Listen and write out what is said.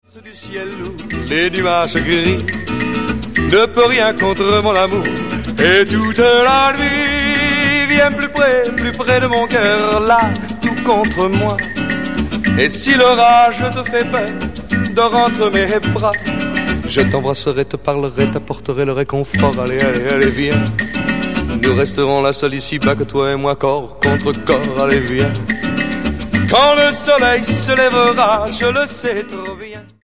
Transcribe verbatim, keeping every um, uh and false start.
Du ciel où les nuages gris ne peut rien contre mon amour. Et toute la nuit viens plus près, plus près de mon cœur, là, tout contre moi. Et si l'orage te fait peur, dors entre mes bras. Je t'embrasserai, te parlerai, t'apporterai le réconfort. Allez, allez, allez, viens. Nous resterons là seuls ici, pas que toi et moi, corps contre corps. Allez, viens. Quand le soleil se lèvera, je le sais trop